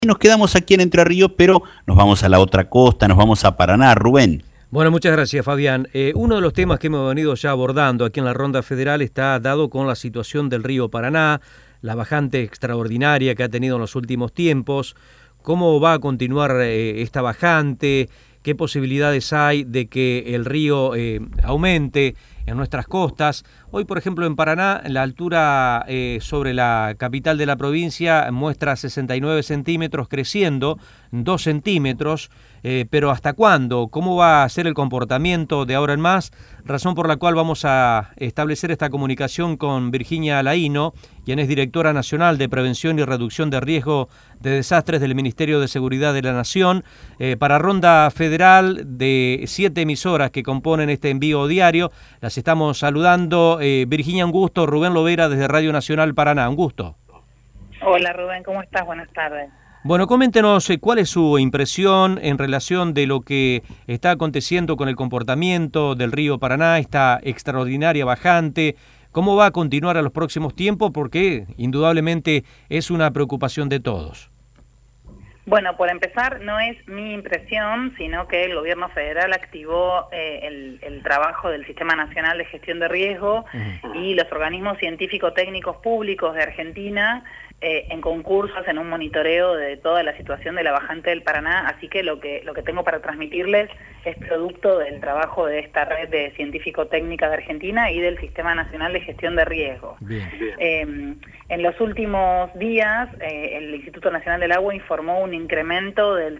nos quedamos aquí en Entre Ríos, pero nos vamos a la otra costa, nos vamos a Paraná. Rubén. Bueno, muchas gracias, Fabián. Uno de los temas que hemos venido ya abordando aquí en la Ronda Federal está dado con la situación del río Paraná, la bajante extraordinaria que ha tenido en los últimos tiempos. ¿Cómo va a continuar esta bajante? ¿Qué posibilidades hay de que el río aumente en nuestras costas? Hoy, por ejemplo, en Paraná, la altura sobre la capital de la provincia muestra 69 centímetros, creciendo 2 centímetros, pero ¿hasta cuándo? ¿Cómo va a ser el comportamiento de ahora en más? Razón por la cual vamos a establecer esta comunicación con Virginia Laíno, quien es directora nacional de Prevención y Reducción de Riesgo de Desastres del Ministerio de Seguridad de la Nación, para Ronda Federal de 7 emisoras que componen este envío diario. Las estamos saludando. Virginia, un gusto. Rubén Lovera desde Radio Nacional Paraná. Un gusto. Hola Rubén, ¿cómo estás? Buenas tardes. Bueno, coméntenos cuál es su impresión en relación de lo que está aconteciendo con el comportamiento del río Paraná, esta extraordinaria bajante. ¿Cómo va a continuar a los próximos tiempos? Porque indudablemente es una preocupación de todos. Bueno, por empezar, no es mi impresión, sino que el gobierno federal activó el trabajo del Sistema Nacional de Gestión de Riesgo y los organismos científico-técnicos públicos de Argentina en concursos, en un monitoreo de toda la situación de la bajante del Paraná, así que lo que tengo para transmitirles es producto del trabajo de esta red de científico-técnica de Argentina y del Sistema Nacional de Gestión de Riesgo. En los últimos días, el Instituto Nacional del Agua informó un incremento del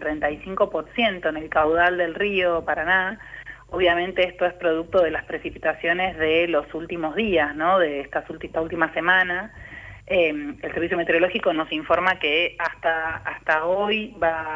35% en el caudal del río Paraná. Obviamente esto es producto de las precipitaciones de los últimos días, ¿no? De esta última semana. El Servicio Meteorológico nos informa que hasta hoy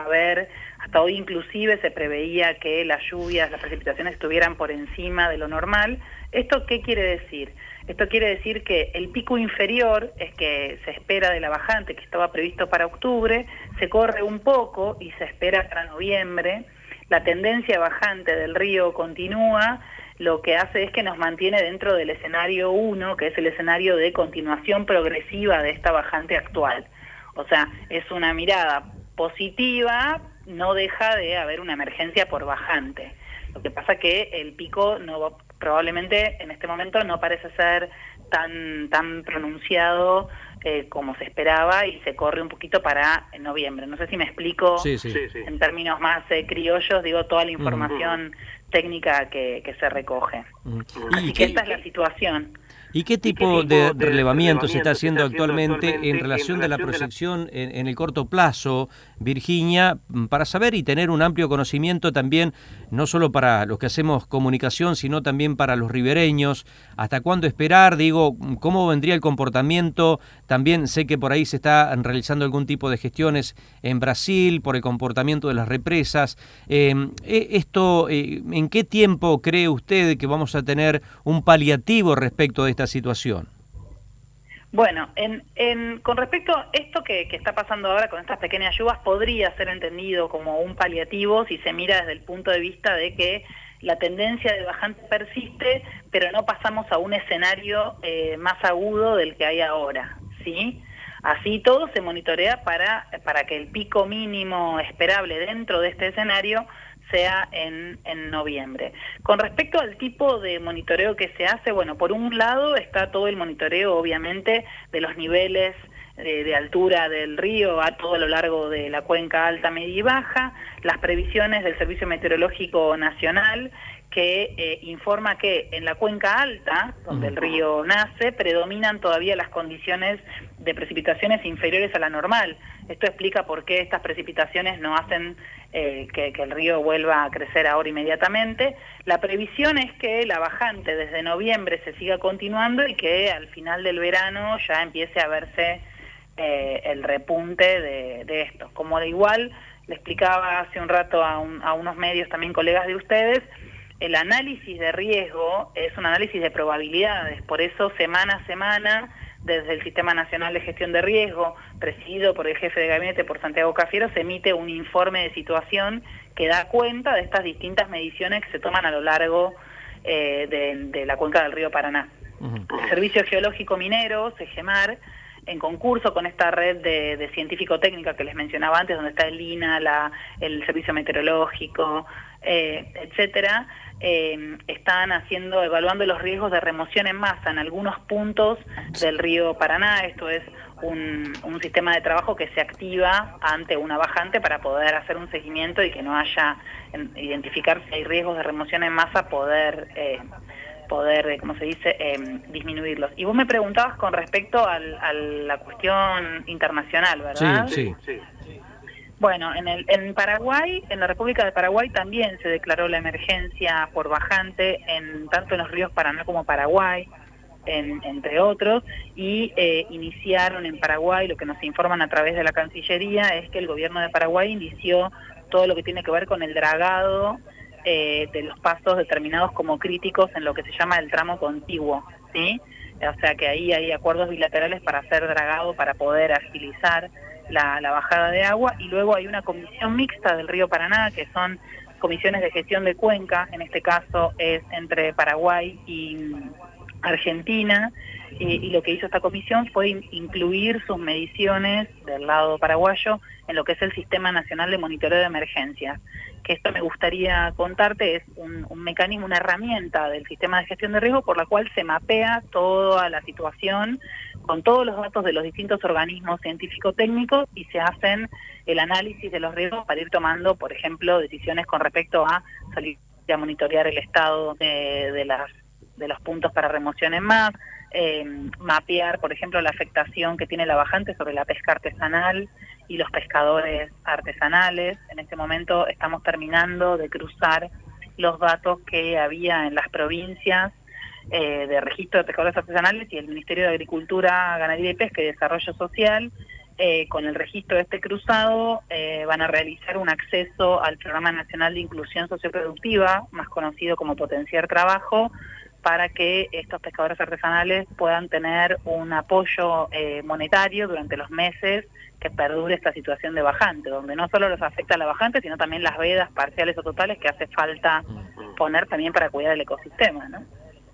hasta hoy inclusive se preveía que las lluvias, las precipitaciones estuvieran por encima de lo normal. ¿Esto qué quiere decir? Esto quiere decir que el pico inferior es que se espera de la bajante, que estaba previsto para octubre, se corre un poco y se espera para noviembre. La tendencia bajante del río continúa, lo que hace es que nos mantiene dentro del escenario 1, que es el escenario de continuación progresiva de esta bajante actual. O sea, es una mirada positiva, no deja de haber una emergencia por bajante. Lo que pasa que el pico probablemente en este momento no parece ser tan pronunciado como se esperaba y se corre un poquito para noviembre. No sé si me explico. Sí. En términos más criollos, digo toda la información técnica que se recoge. Así que esta es la situación. ¿Y qué tipo de relevamiento se está haciendo actualmente en relación de la proyección en el corto plazo, Virginia, para saber y tener un amplio conocimiento también, no solo para los que hacemos comunicación, sino también para los ribereños? ¿Hasta cuándo esperar? Digo, ¿cómo vendría el comportamiento? También sé que por ahí se está realizando algún tipo de gestiones en Brasil por el comportamiento de las represas. Esto, ¿en qué tiempo cree usted que vamos a tener un paliativo respecto de esta situación? Bueno, con respecto a esto que está pasando ahora con estas pequeñas lluvias, podría ser entendido como un paliativo si se mira desde el punto de vista de que la tendencia de bajante persiste, pero no pasamos a un escenario más agudo del que hay ahora, ¿sí? Así todo se monitorea para que el pico mínimo esperable dentro de este escenario sea en noviembre. Con respecto al tipo de monitoreo que se hace, bueno, por un lado está todo el monitoreo, obviamente, de los niveles de altura del río a todo lo largo de la cuenca alta, media y baja, las previsiones del Servicio Meteorológico Nacional, que informa que en la cuenca alta, donde el río nace, predominan todavía las condiciones de precipitaciones inferiores a la normal. Esto explica por qué estas precipitaciones no hacen que el río vuelva a crecer ahora inmediatamente. La previsión es que la bajante desde noviembre se siga continuando y que al final del verano ya empiece a verse el repunte de esto. Como de igual, le explicaba hace un rato a unos medios también colegas de ustedes, el análisis de riesgo es un análisis de probabilidades, por eso semana a semana, desde el Sistema Nacional de Gestión de Riesgo, presidido por el jefe de gabinete, por Santiago Cafiero, se emite un informe de situación que da cuenta de estas distintas mediciones que se toman a lo largo de la cuenca del río Paraná. El Servicio Geológico Minero, SEGEMAR, en concurso con esta red de científico-técnica que les mencionaba antes, donde está el INA, el Servicio Meteorológico, etcétera, están evaluando los riesgos de remoción en masa en algunos puntos del río Paraná. Esto es un sistema de trabajo que se activa ante una bajante para poder hacer un seguimiento y que no haya, identificar si hay riesgos de remoción en masa, poder ¿cómo se dice?, disminuirlos. Y vos me preguntabas con respecto a la cuestión internacional, ¿verdad? Sí. Bueno, en Paraguay, en la República de Paraguay también se declaró la emergencia por bajante, tanto en los ríos Paraná como Paraguay, entre otros, y iniciaron en Paraguay, lo que nos informan a través de la Cancillería, es que el gobierno de Paraguay inició todo lo que tiene que ver con el dragado de los pasos determinados como críticos en lo que se llama el tramo contiguo, ¿sí? O sea que ahí hay acuerdos bilaterales para hacer dragado, para poder agilizar la bajada de agua, y luego hay una comisión mixta del río Paraná, que son comisiones de gestión de cuenca, en este caso es entre Paraguay y Argentina, y lo que hizo esta comisión fue incluir sus mediciones del lado paraguayo en lo que es el Sistema Nacional de Monitoreo de Emergencias, que esto me gustaría contarte, es un mecanismo, una herramienta del sistema de gestión de riesgo por la cual se mapea toda la situación con todos los datos de los distintos organismos científico-técnicos y se hacen el análisis de los riesgos para ir tomando, por ejemplo, decisiones con respecto a salir a monitorear el estado de los puntos para remoción en más, mapear, por ejemplo, la afectación que tiene la bajante sobre la pesca artesanal y los pescadores artesanales. En este momento estamos terminando de cruzar los datos que había en las provincias de registro de pescadores artesanales y el Ministerio de Agricultura, Ganadería y Pesca y Desarrollo Social. Con el registro de este cruzado van a realizar un acceso al Programa Nacional de Inclusión Socioproductiva, más conocido como Potenciar Trabajo, para que estos pescadores artesanales puedan tener un apoyo monetario durante los meses que perdure esta situación de bajante, donde no solo los afecta la bajante, sino también las vedas parciales o totales que hace falta poner también para cuidar el ecosistema, ¿no?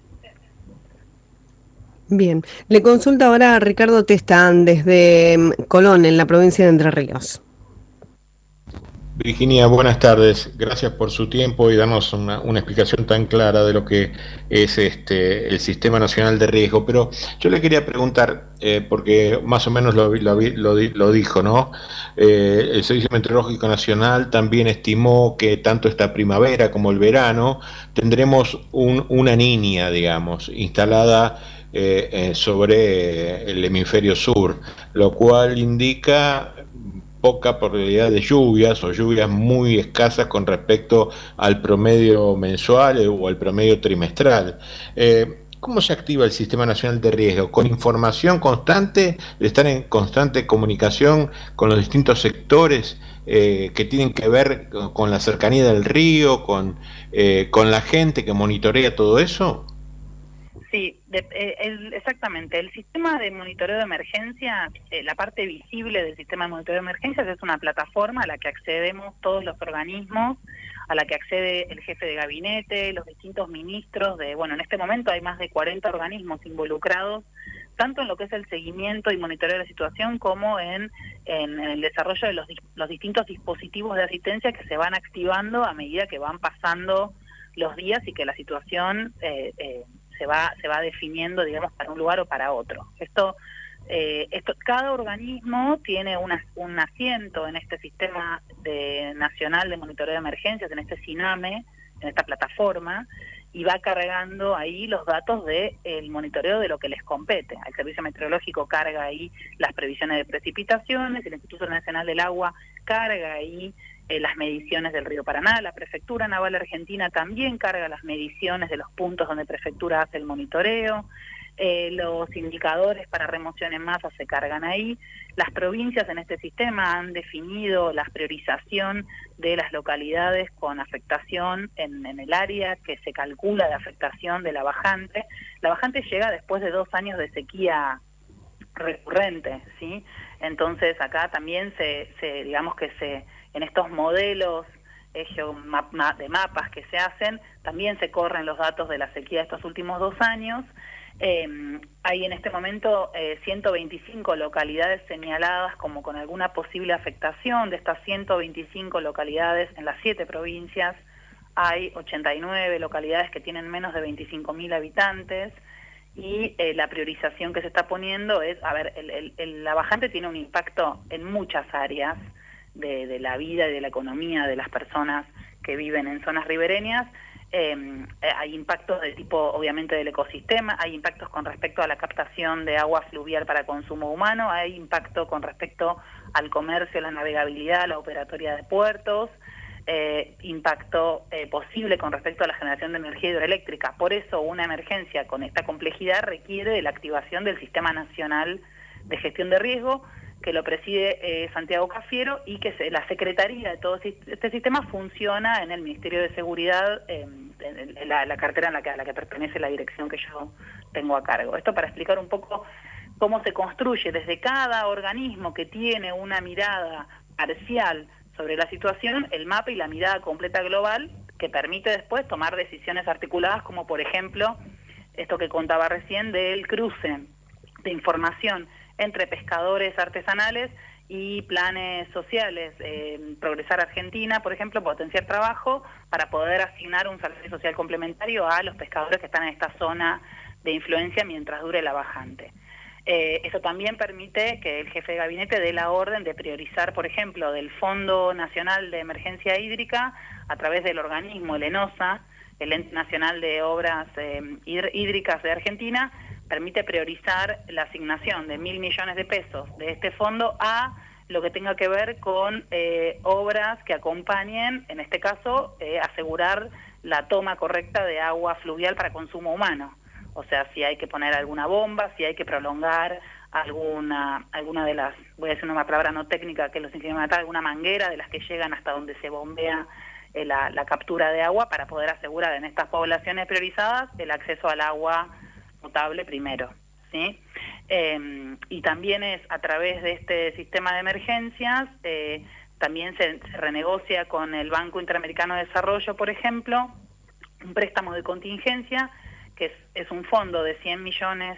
Bien, le consulta ahora a Ricardo Testán desde Colón, en la provincia de Entre Ríos. Virginia, buenas tardes. Gracias por su tiempo y darnos una explicación tan clara de lo que es el Sistema Nacional de Riesgo. Pero yo le quería preguntar, porque más o menos lo dijo, ¿no? El Servicio Meteorológico Nacional también estimó que tanto esta primavera como el verano tendremos una niña, digamos, instalada sobre el hemisferio sur, lo cual indica poca probabilidad de lluvias o lluvias muy escasas con respecto al promedio mensual o al promedio trimestral. ¿Cómo se activa el Sistema Nacional de Riesgo? ¿Con información constante? ¿Están en constante comunicación con los distintos sectores que tienen que ver con la cercanía del río, con la gente que monitorea todo eso? Sí, exactamente. El sistema de monitoreo de emergencia, la parte visible del sistema de monitoreo de emergencias es una plataforma a la que accedemos todos los organismos, a la que accede el jefe de gabinete, los distintos ministros en este momento hay más de 40 organismos involucrados, tanto en lo que es el seguimiento y monitoreo de la situación como en el desarrollo de los distintos dispositivos de asistencia que se van activando a medida que van pasando los días y que la situación se va definiendo, digamos, para un lugar o para otro. Cada organismo tiene un asiento en este sistema nacional de monitoreo de emergencias, en este SINAME, en esta plataforma, y va cargando ahí los datos del monitoreo de lo que les compete. El Servicio Meteorológico carga ahí las previsiones de precipitaciones, el Instituto Nacional del Agua carga ahí las mediciones del río Paraná, la Prefectura Naval Argentina también carga las mediciones de los puntos donde Prefectura hace el monitoreo, los indicadores para remoción en masa se cargan ahí. Las provincias en este sistema han definido la priorización de las localidades con afectación en el área que se calcula de afectación de la bajante. La bajante llega después de 2 años de sequía recurrente, ¿sí? Entonces acá también digamos que en estos modelos de mapas que se hacen, también se corren los datos de la sequía de estos últimos 2 años, Hay en este momento 125 localidades señaladas como con alguna posible afectación. De estas 125 localidades en las 7 provincias hay 89 localidades que tienen menos de 25.000 habitantes y la priorización que se está poniendo es, a ver, la bajante tiene un impacto en muchas áreas de la vida y de la economía de las personas que viven en zonas ribereñas. Hay impactos de tipo, obviamente, del ecosistema, hay impactos con respecto a la captación de agua fluvial para consumo humano, hay impacto con respecto al comercio, la navegabilidad, la operatoria de puertos, impacto posible con respecto a la generación de energía hidroeléctrica. Por eso una emergencia con esta complejidad requiere de la activación del Sistema Nacional de Gestión de Riesgo, que lo preside Santiago Cafiero, y que la secretaría de todo este sistema funciona en el Ministerio de Seguridad, en la cartera a la que pertenece la dirección que yo tengo a cargo. Esto para explicar un poco cómo se construye desde cada organismo que tiene una mirada parcial sobre la situación, el mapa y la mirada completa global que permite después tomar decisiones articuladas, como por ejemplo esto que contaba recién del cruce de información entre pescadores artesanales y planes sociales. Progresar Argentina, por ejemplo, potenciar trabajo para poder asignar un salario social complementario a los pescadores que están en esta zona de influencia mientras dure la bajante. Eso también permite que el jefe de gabinete dé la orden de priorizar, por ejemplo, del Fondo Nacional de Emergencia Hídrica, a través del organismo, el ENOSA, el Ente Nacional de Obras Hídricas de Argentina, permite priorizar la asignación de 1.000 millones de pesos de este fondo a lo que tenga que ver con obras que acompañen, en este caso, asegurar la toma correcta de agua fluvial para consumo humano. O sea, si hay que poner alguna bomba, si hay que prolongar alguna de las, voy a decir una palabra no técnica que los ingenieros van a alguna manguera de las que llegan hasta donde se bombea la captura de agua, para poder asegurar en estas poblaciones priorizadas el acceso al agua potable primero, ¿sí? Y también es a través de este sistema de emergencias, también se renegocia con el Banco Interamericano de Desarrollo, por ejemplo, un préstamo de contingencia, que es un fondo de $100 millones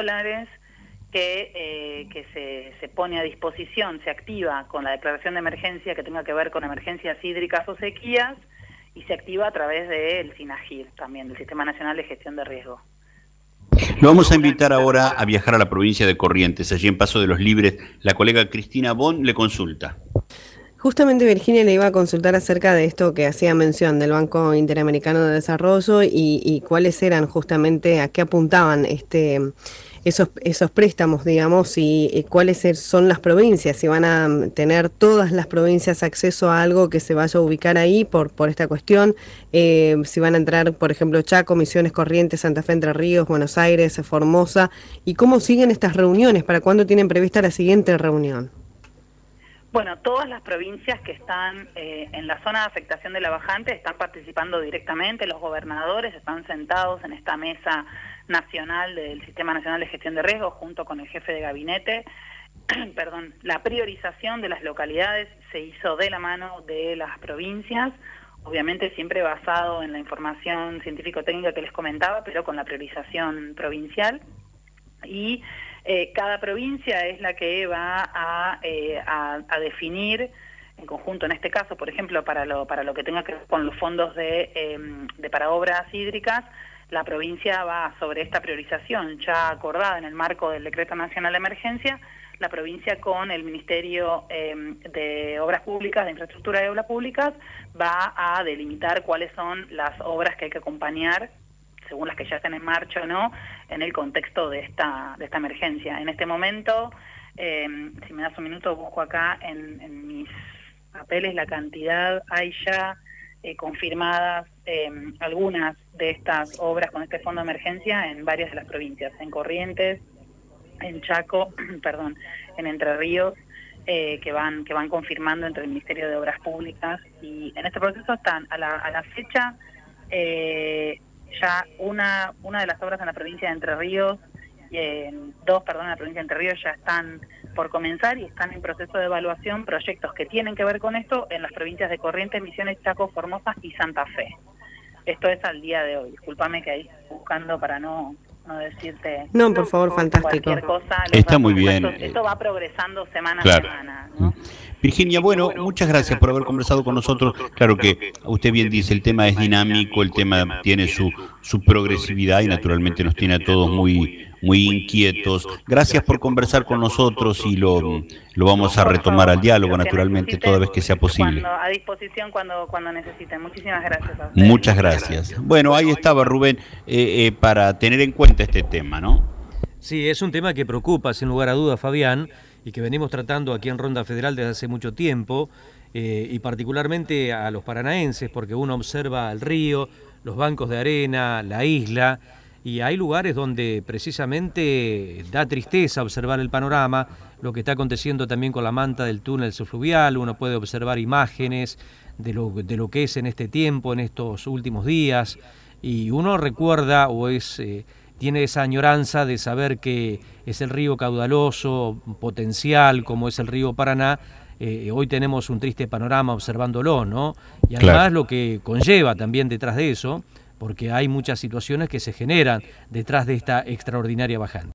que se pone a disposición, se activa con la declaración de emergencia que tenga que ver con emergencias hídricas o sequías, y se activa a través del SINAGIR, también del Sistema Nacional de Gestión de Riesgo. Lo vamos a invitar ahora a viajar a la provincia de Corrientes, allí en Paso de los Libres. La colega Cristina Bon le consulta. Justamente Virginia le iba a consultar acerca de esto que hacía mención del Banco Interamericano de Desarrollo y cuáles eran justamente, a qué apuntaban esos préstamos, digamos, y cuáles son las provincias, si van a tener todas las provincias acceso a algo que se vaya a ubicar ahí por esta cuestión, si van a entrar, por ejemplo, Chaco, Misiones, Corrientes, Santa Fe, Entre Ríos, Buenos Aires, Formosa, y cómo siguen estas reuniones, para cuándo tienen prevista la siguiente reunión. Bueno, todas las provincias que están en la zona de afectación de la bajante están participando directamente, los gobernadores están sentados en esta mesa nacional del Sistema Nacional de Gestión de Riesgo junto con el jefe de gabinete. Perdón, la priorización de las localidades se hizo de la mano de las provincias, obviamente siempre basado en la información científico-técnica que les comentaba, pero con la priorización provincial. Y cada provincia es la que va a definir en conjunto, en este caso, por ejemplo, para lo que tenga que ver con los fondos para obras hídricas, la provincia va sobre esta priorización ya acordada en el marco del Decreto Nacional de Emergencia, la provincia con el Ministerio de Obras Públicas, de Infraestructura de Obras Públicas, va a delimitar cuáles son las obras que hay que acompañar, según las que ya estén en marcha o no, en el contexto de esta emergencia. En este momento, si me das un minuto, busco acá en mis papeles la cantidad, hay ya confirmadas algunas de estas obras con este fondo de emergencia en varias de las provincias, en Corrientes, en Chaco, perdón, en Entre Ríos, que van confirmando entre el Ministerio de Obras Públicas, y en este proceso están a la fecha ya una de las obras en la provincia de Entre Ríos, dos en la provincia de Entre Ríos ya están por comenzar y están en proceso de evaluación proyectos que tienen que ver con esto en las provincias de Corrientes, Misiones, Chaco, Formosa y Santa Fe. Esto es al día de hoy. Discúlpame que ahí estoy buscando para no no decirte. No, por favor, fantástico. Cualquier cosa. Está muy bien. Esto va progresando semana Claro. a semana, ¿no? Virginia, bueno, muchas gracias por haber conversado con nosotros. Claro que usted bien dice, el tema es dinámico, el tema tiene su progresividad y naturalmente nos tiene a todos muy inquietos. Gracias por conversar con nosotros y lo vamos a retomar al diálogo, naturalmente, toda vez que sea posible. A disposición cuando necesiten. Muchísimas gracias a ustedes. Muchas gracias. Bueno, ahí estaba Rubén, para tener en cuenta este tema, ¿no? Sí, es un tema que preocupa, sin lugar a dudas, Fabián, y que venimos tratando aquí en Ronda Federal desde hace mucho tiempo, y particularmente a los paranaenses, porque uno observa el río, los bancos de arena, la isla, y hay lugares donde precisamente da tristeza observar el panorama, lo que está aconteciendo también con la manta del túnel subfluvial. Uno puede observar imágenes de lo que es en este tiempo, en estos últimos días, y uno recuerda o tiene esa añoranza de saber que es el río caudaloso, potencial, como es el río Paraná. Hoy tenemos un triste panorama observándolo, ¿no? Y además Claro. lo que conlleva también detrás de eso, porque hay muchas situaciones que se generan detrás de esta extraordinaria bajante.